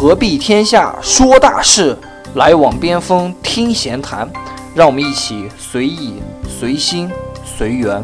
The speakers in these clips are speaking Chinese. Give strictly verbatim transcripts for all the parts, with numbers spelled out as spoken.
何必天下说大事，来往边锋听闲谈。让我们一起随意随心随缘。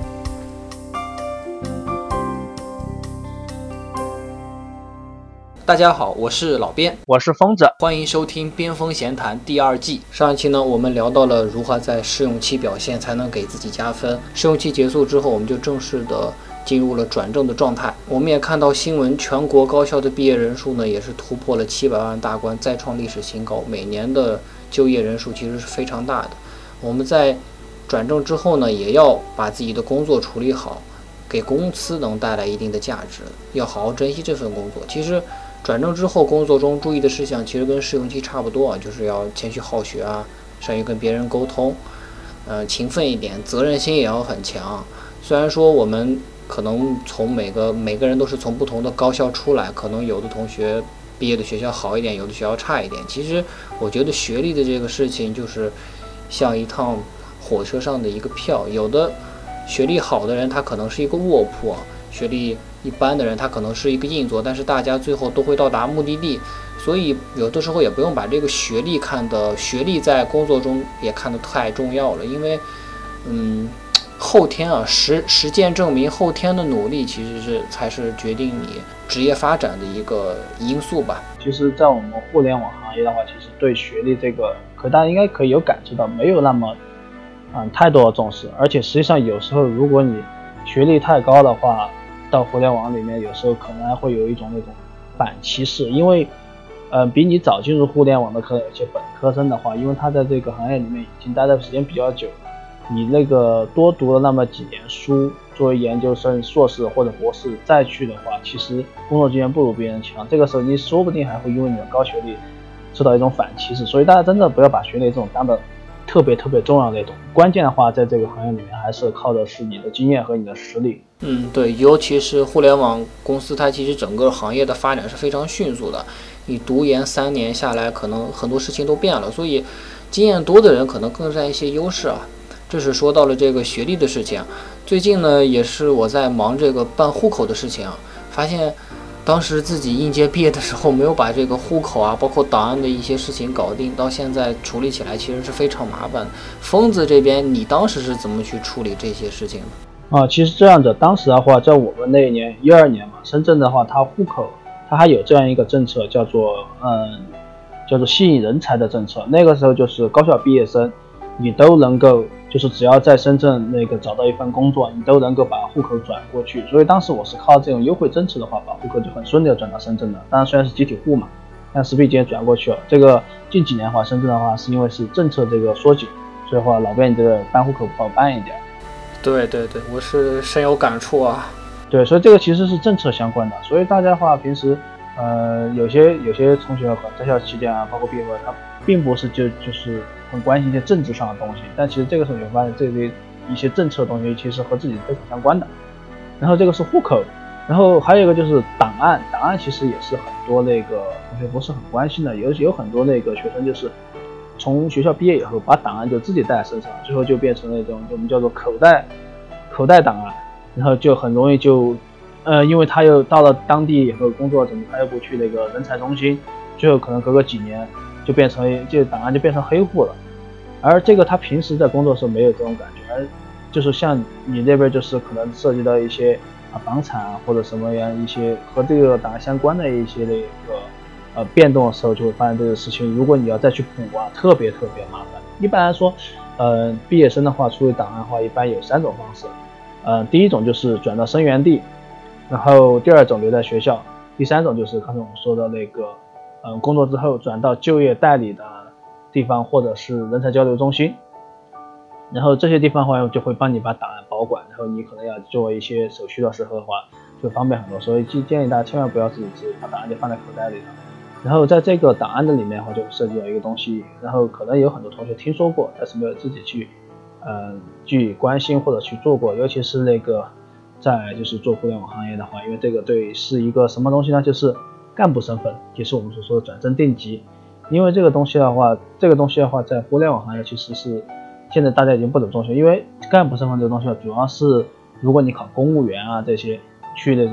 大家好，我是老边， 我是疯子， 欢迎收听边锋闲谈第二季。上一期呢，我们聊到了如何在试用期表现才能给自己加分。试用期结束之后，我们就正式的进入了转正的状态。我们也看到新闻，全国高校的毕业人数呢，也是突破了七百万大关，再创历史新高。每年的就业人数其实是非常大的。我们在转正之后呢，也要把自己的工作处理好，给公司能带来一定的价值，要好好珍惜这份工作。其实转正之后工作中注意的事项其实跟试用期差不多啊，就是要谦虚好学啊，善于跟别人沟通，呃，勤奋一点，责任心也要很强。虽然说我们可能从每个每个人都是从不同的高校出来，可能有的同学毕业的学校好一点，有的学校差一点。其实我觉得学历的这个事情就是像一趟火车上的一个票，有的学历好的人他可能是一个卧铺啊，学历一般的人他可能是一个硬座，但是大家最后都会到达目的地。所以有的时候也不用把这个学历看的学历在工作中也看得太重要了，因为嗯后天啊实实践证明，后天的努力其实是才是决定你职业发展的一个因素吧。 其实在我们互联网行业的话，其实对学历这个可大家应该可以有感知到，没有那么嗯太多的重视。而且实际上有时候如果你学历太高的话，到互联网里面有时候可能还会有一种那种反歧视。因为呃比你早进入互联网的可能有些本科生的话，因为他在这个行业里面已经待的时间比较久，你那个多读了那么几年书，作为研究生、硕士或者博士再去的话，其实工作经验不如别人强。这个时候你说不定还会因为你的高学历受到一种反歧视。所以大家真的不要把学历这种当的特别特别重要的那种，关键的话在这个行业里面还是靠的是你的经验和你的实力。 嗯，对，尤其是互联网公司，它其实整个行业的发展是非常迅速的。你读研三年下来，可能很多事情都变了，所以经验多的人可能更占一些优势啊。这是说到了这个学历的事情。最近呢，也是我在忙这个办户口的事情啊，发现当时自己应届毕业的时候没有把这个户口啊，包括档案的一些事情搞定，到现在处理起来其实是非常麻烦。疯子这边，你当时是怎么去处理这些事情的？ 啊，其实这样的，当时的话，在我们那一年一二年嘛，深圳的话，它户口它还有这样一个政策，叫做嗯，叫做吸引人才的政策。那个时候就是高校毕业生，你都能够，就是只要在深圳那个找到一份工作，你都能够把户口转过去。所以当时我是靠这种优惠政策的话，把户口就很顺利的转到深圳的。当然虽然是集体户嘛，但是毕竟转过去了。这个近几年的话，深圳的话是因为是政策这个缩紧，所以话老边你这个办户口不好办一点。 对对对，我是深有感触啊。 对，所以这个其实是政策相关的。所以大家的话平时呃有些有些同学和在校期间啊，包括毕业后，他并不是就就是很关心一些政治上的东西，但其实这个时候你会发现这些一些政策的东西其实和自己非常相关的。然后这个是户口，然后还有一个就是档案，档案其实也是很多那个同学不是很关心的，有有很多那个学生就是从学校毕业以后把档案就自己带在身上，最后就变成那种我们叫做口袋口袋档案，然后就很容易就呃因为他又到了当地以后工作，怎么他又不去那个人才中心，最后可能隔个几年就变成这档案就变成黑户了。而这个他平时在工作的时候没有这种感觉，而就是像你那边就是可能涉及到一些啊房产啊或者什么样一些和这个档案相关的一些那个呃变动的时候，就会发现这个事情，如果你要再去补啊，特别特别麻烦。一般来说呃毕业生的话处理档案的话一般有三种方式。呃第一种就是转到生源地，然后第二种留在学校，第三种就是刚才我们说的那个嗯、呃、工作之后转到就业代理的地方或者是人才交流中心。然后这些地方的话就会帮你把档案保管，然后你可能要做一些手续的时候的话就方便很多。所以建议大家千万不要自己直接把档案就放在口袋里了。然后在这个档案的里面的话就涉及到一个东西，然后可能有很多同学听说过，但是没有自己去呃去关心或者去做过。尤其是那个在就是做互联网行业的话，因为这个对是一个什么东西呢，就是干部身份，也是我们所说的转正定级。因为这个东西的话这个东西的话在互联网行业其实是现在大家已经不怎么重视，因为干部身份这个东西主要是如果你考公务员啊这些去那种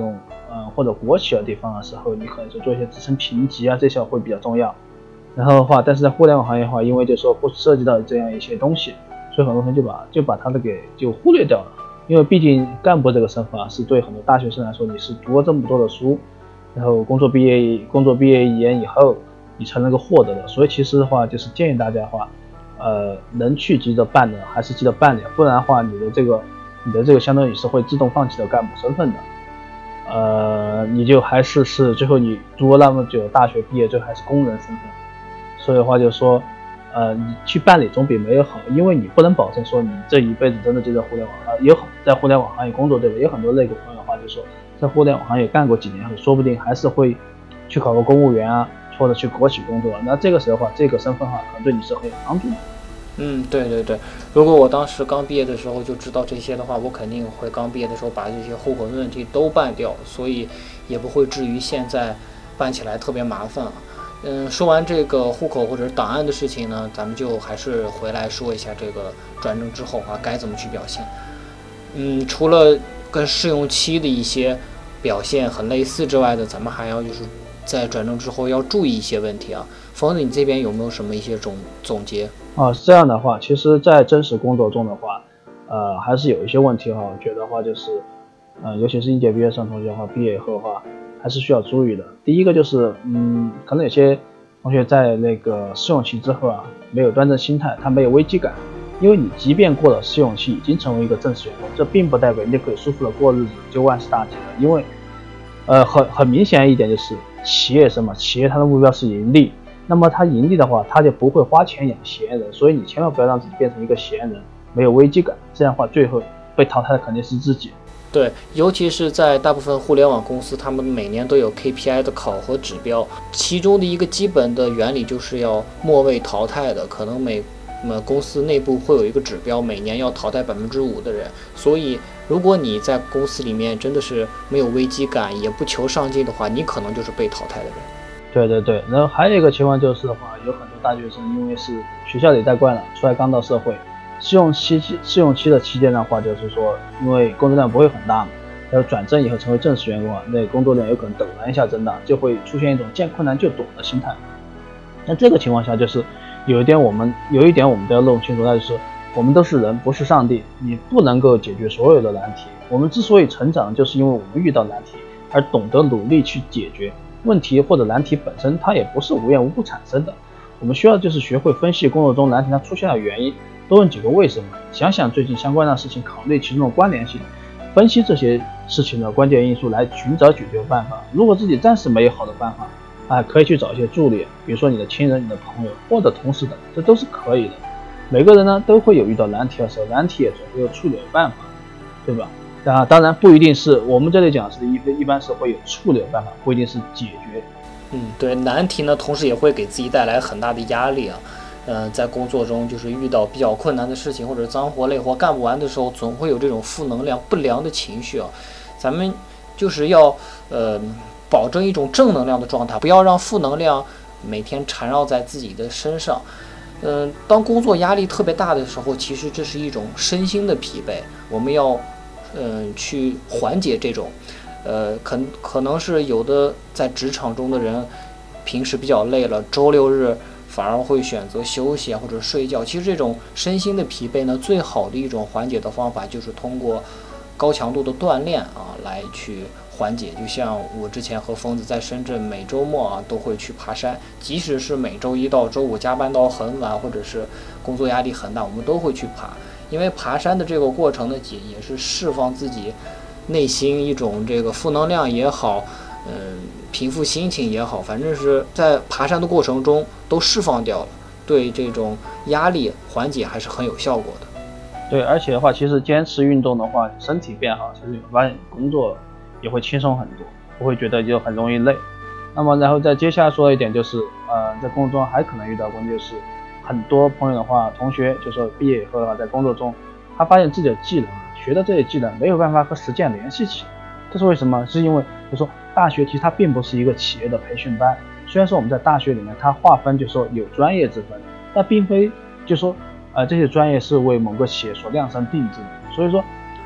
嗯或者国企的地方的时候，你可能就做一些职称评级啊，这些会比较重要。然后的话，但是在互联网行业的话，因为就说不涉及到这样一些东西，所以很多人就把就把它的给就忽略掉了。因为毕竟干部这个身份啊，是对很多大学生来说，你是读了这么多的书，然后工作毕业工作毕业一年以后，你才能够获得的。所以其实的话，就是建议大家的话，呃，能去急着办的还是记得办点，不然的话，你的这个你的这个相当于是会自动放弃的干部身份的。呃，你就还是是最后你读了那么久大学毕业，最后还是工人身份。所以的话就是说，呃，你去办理总比没有好，因为你不能保证说你这一辈子真的就在互联网啊，有在互联网行业工作，对吧？有很多那个朋友的话就说，在互联网行业干过几年后，说不定还是会去考个公务员啊，或者去国企工作。那这个时候的话，这个身份的话，可能对你是很有帮助的。 嗯，对对对，如果我当时刚毕业的时候就知道这些的话，我肯定会刚毕业的时候把这些户口的问题都办掉，所以也不会至于现在办起来特别麻烦啊。嗯，说完这个户口或者档案的事情呢，咱们就还是回来说一下这个转正之后啊，该怎么去表现。嗯，除了跟试用期的一些表现很类似之外的，咱们还要就是在转正之后要注意一些问题啊。冯子，你这边有没有什么一些总总结？ 啊，是这样的话，其实，在真实工作中的话，呃，还是有一些问题哈。我觉得话就是，呃，尤其是应届毕业生同学的话，毕业以后的话，还是需要注意的。第一个就是，嗯，可能有些同学在那个试用期之后啊，没有端正心态，他没有危机感。因为你即便过了试用期，已经成为一个正式员工，这并不代表你就可以舒服的过日子，就万事大吉了。因为，呃，很很明显一点就是，企业什么？企业它的目标是盈利。那么他盈利的话，他就不会花钱养闲人，所以你千万不要让自己变成一个闲人，没有危机感，这样的话最后被淘汰的肯定是自己。 对，尤其是在大部分互联网公司，他们每年都有 K P I 的考核指标，其中的一个基本的原理就是要末位淘汰的，可能每呃公司内部会有一个指标，每年要淘汰百分之五的人，所以如果你在公司里面真的是没有危机感，也不求上进的话，你可能就是被淘汰的人。 对对对，然后还有一个情况就是的话，有很多大学生因为是学校里带惯了，出来刚到社会，试用期试用期的期间的话，就是说因为工作量不会很大嘛，然后转正以后成为正式员工啊，那工作量有可能陡然一下增大，就会出现一种见困难就躲的心态。那这个情况下就是有一点我们有一点我们都要弄清楚，那就是我们都是人，不是上帝，你不能够解决所有的难题。我们之所以成长，就是因为我们遇到难题而懂得努力去解决。问题或者难题本身它也不是无缘无故产生的，我们需要就是学会分析工作中难题它出现的原因，多问几个为什么，想想最近相关的事情，考虑其中的关联性，分析这些事情的关键因素来寻找解决办法。如果自己暂时没有好的办法啊，可以去找一些助力，比如说你的亲人、你的朋友或者同事等，这都是可以的。每个人呢都会有遇到难题的时候，难题也总会有处理的办法，对吧？啊，当然不一定是我们这里讲是一一般是会有处理的办法，不一定是解决。 嗯，对，难题呢，同时也会给自己带来很大的压力啊。呃，在工作中就是遇到比较困难的事情或者脏活累活干不完的时候，总会有这种负能量、不良的情绪啊。咱们就是要呃保证一种正能量的状态，不要让负能量每天缠绕在自己的身上。嗯、呃，当工作压力特别大的时候，其实这是一种身心的疲惫，我们要。嗯，去缓解这种，呃，可可能是有的在职场中的人，平时比较累了，周六日反而会选择休息或者睡觉。其实这种身心的疲惫呢，最好的一种缓解的方法就是通过高强度的锻炼啊来去缓解。就像我之前和疯子在深圳每周末啊都会去爬山，即使是每周一到周五加班到很晚，或者是工作压力很大，我们都会去爬。因为爬山的这个过程呢，也也是释放自己内心一种这个负能量也好，嗯、呃，平复心情也好，反正是在爬山的过程中都释放掉了，对这种压力缓解还是很有效果的。 对，而且的话，其实坚持运动的话，身体变好，其实你会发现工作也会轻松很多，不会觉得就很容易累。那么，然后再接下来说一点就是，呃，在工作中还可能遇到问题就是。很多朋友的话，同学就说毕业以后的话，在工作中，他发现自己的技能，学的这些技能没有办法和实践联系起来，这是为什么？是因为就说大学其实它并不是一个企业的培训班，虽然说我们在大学里面它划分就说有专业之分，但并非就说呃这些专业是为某个企业所量身定制的，所以说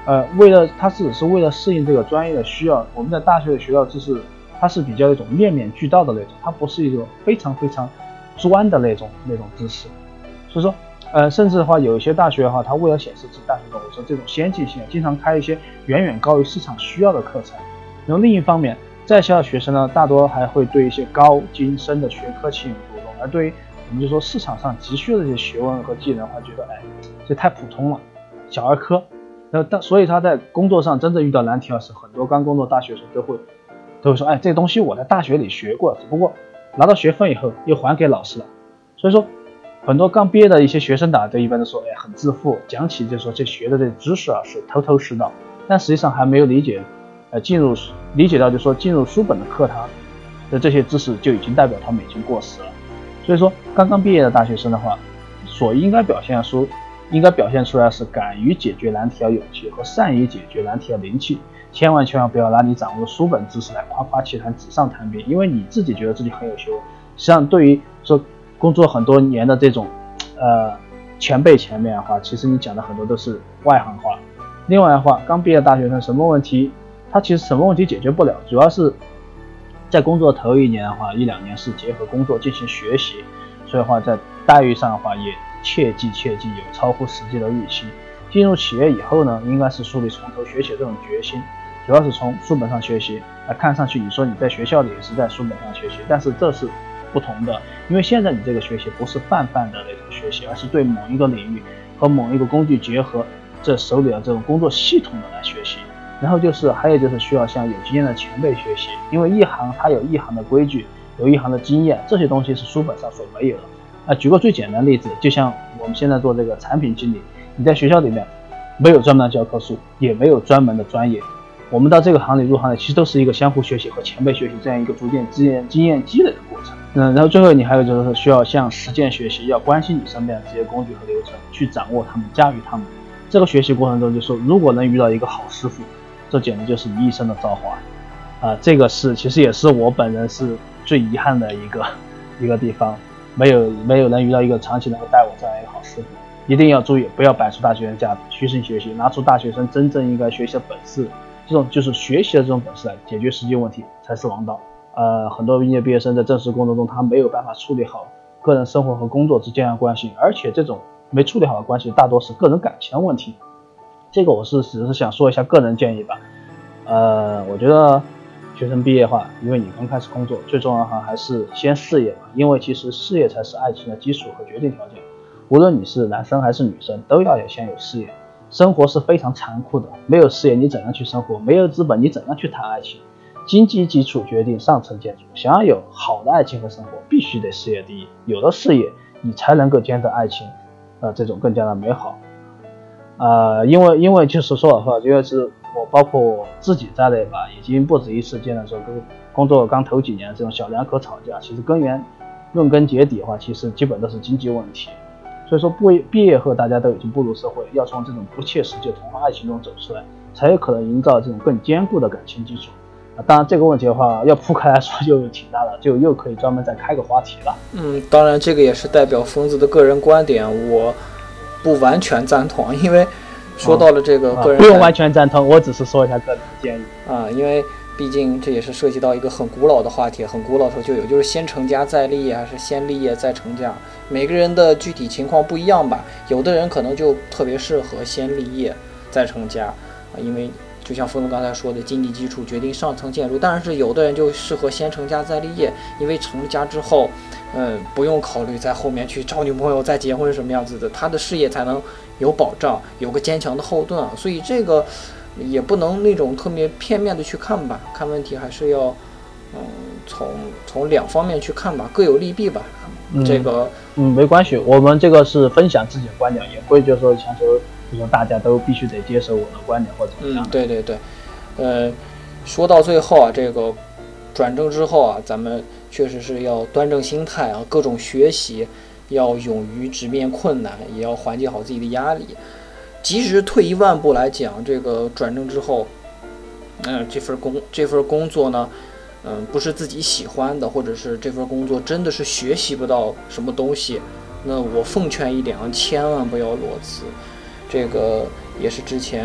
呃，为了它只是为了适应这个专业的需要，我们在大学里学到知识，它是比较一种面面俱到的那种，它不是一种非常非常专的那种那种知识。所以说，呃，甚至的话，有一些大学的话，它为了显示自己大学的我说这种先进性，经常开一些远远高于市场需要的课程。然后另一方面，在校的学生呢，大多还会对一些高精深的学科情有独钟，而对于我们就说市场上急需的这些学问和技能的话，觉得哎，这太普通了，小儿科。然后但所以他在工作上真正遇到难题的时候，很多刚工作大学生都会都会说，哎，这个东西我在大学里学过，只不过拿到学分以后又还给老师了。所以说，很多刚毕业的一些学生党都一般都说，哎，很自负，讲起就说这学的这知识啊是头头是道，但实际上还没有理解，呃，进入理解到就说进入书本的课堂的这些知识就已经代表他们已经过时了。所以说，刚刚毕业的大学生的话，所应该表现出。应该表现出来是敢于解决难题的勇气和善于解决难题的灵气，千万千万不要拿你掌握的书本知识来夸夸其谈、纸上谈兵，因为你自己觉得自己很有学问，实际上对于说工作很多年的这种呃前辈前面的话，其实你讲的很多都是外行话。另外的话，刚毕业的大学生什么问题，他其实什么问题解决不了，主要是在工作头一年的话，一两年是结合工作进行学习，所以的话在待遇上的话也切记切记有超乎实际的预期。进入企业以后呢，应该是树立从头学起这种决心，主要是从书本上学习。那看上去你说你在学校里也是在书本上学习，但是这是不同的，因为现在你这个学习不是泛泛的那种学习，而是对某一个领域和某一个工具结合这手里的这种工作系统的来学习。然后就是还有就是需要向有经验的前辈学习，因为一行它有一行的规矩，有一行的经验，这些东西是书本上所没有的。啊，举个最简单的例子，就像我们现在做这个产品经理，你在学校里面没有专门的教科书，也没有专门的专业，我们到这个行里入行的，其实都是一个相互学习和前辈学习这样一个逐渐经验经验积累的过程。嗯，然后最后你还有就是需要向实践学习，要关心你身边的这些工具和流程，去掌握它们，驾驭它们。这个学习过程中，就说如果能遇到一个好师傅，这简直就是你一生的造化。啊、呃，这个是其实也是我本人是最遗憾的一个一个地方。没有没有能遇到一个长期能够带我这样一个好师傅，一定要注意，不要摆出大学生架子，虚心学习，拿出大学生真正应该学习的本事，这种就是学习的这种本事来解决实际问题才是王道。呃，很多应届毕业生在正式工作中，他没有办法处理好个人生活和工作之间的关系，而且这种没处理好的关系大多是个人感情的问题。这个我是只是想说一下个人建议吧。呃，我觉得学生毕业的话，因为你刚开始工作，最重要的话还是先事业吧，因为其实事业才是爱情的基础和决定条件。无论你是男生还是女生，都要有先有事业。生活是非常残酷的，没有事业你怎样去生活？没有资本你怎样去谈爱情？经济基础决定上层建筑，想要有好的爱情和生活，必须得事业第一。有了事业，你才能够见得爱情，呃，这种更加的美好。呃，因为因为就是说的话，就是我包括我自己在内吧，已经不止一次见到说跟工作刚头几年这种小两口吵架，其实根源论根结底的话，其实基本都是经济问题。所以说不毕业后大家都已经步入社会，要从这种不切实际的童话爱情中走出来，才有可能营造这种更坚固的感情基础。啊，当然这个问题的话要铺开来说就挺大了，就又可以专门再开个话题了。 嗯，当然这个也是代表疯子的个人观点，我不完全赞同，因为说到了这个个人、 啊啊、不用完全赞同，我只是说一下个人建议啊，因为毕竟这也是涉及到一个很古老的话题，很古老头就有，就是先成家再立业还是先立业再成家，每个人的具体情况不一样吧，有的人可能就特别适合先立业再成家啊，因为就像疯子刚才说的，经济基础决定上层建筑，但是有的人就适合先成家再立业，因为成了家之后嗯，不用考虑在后面去找女朋友再结婚是什么样子的，他的事业才能有保障，有个坚强的后盾啊。所以这个也不能那种特别片面的去看吧，看问题还是要嗯从从两方面去看吧，各有利弊吧。 嗯、 这个嗯没关系，我们这个是分享自己的观点，也不会就是说强求就说大家都必须得接受我的观点或者怎么样。 嗯，对对对，呃，说到最后啊，这个转正之后啊，咱们确实是要端正心态啊，各种学习，要勇于直面困难，也要缓解好自己的压力。即使退一万步来讲，这个转正之后，嗯、呃，这份工这份工作呢，嗯、呃，不是自己喜欢的，或者是这份工作真的是学习不到什么东西，那我奉劝一点啊，千万不要裸辞。这个也是之前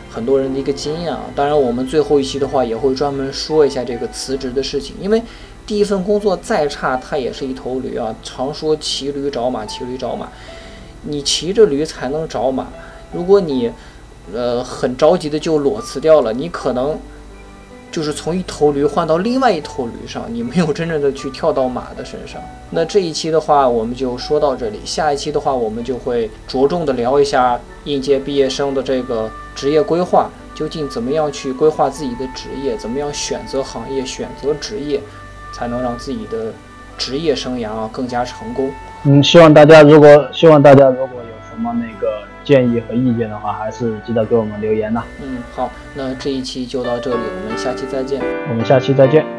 很多人的一个经验啊。当然，我们最后一期的话也会专门说一下这个辞职的事情，因为第一份工作再差，它也是一头驴啊。常说骑驴找马，骑驴找马，你骑着驴才能找马。如果你呃很着急的就裸辞掉了，你可能就是从一头驴换到另外一头驴上，你没有真正的去跳到马的身上。那这一期的话我们就说到这里，下一期的话我们就会着重的聊一下应届毕业生的这个职业规划，究竟怎么样去规划自己的职业，怎么样选择行业选择职业，才能让自己的职业生涯啊更加成功。 嗯，希望大家如果希望大家如果有什么那个建议和意见的话，还是记得给我们留言呐。 嗯，好，那这一期就到这里，我们下期再见。 我们下期再见。